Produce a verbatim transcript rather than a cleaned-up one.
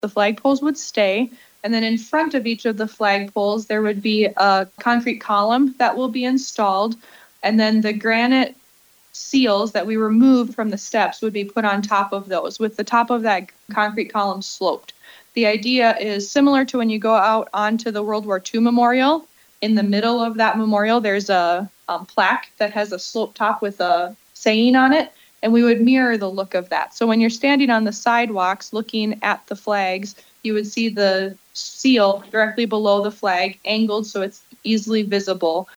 the flagpoles would stay. And then in front of each of the flagpoles, there would be a concrete column that will be installed. And then the granite seals that we removed from the steps would be put on top of those, with the top of that concrete column sloped. The idea is similar to when you go out onto the World War Two memorial. In the middle of that memorial, there's a um, plaque that has a sloped top with a saying on it, and we would mirror the look of that. So when you're standing on the sidewalks looking at the flags, you would see the seal directly below the flag, angled so it's easily visible.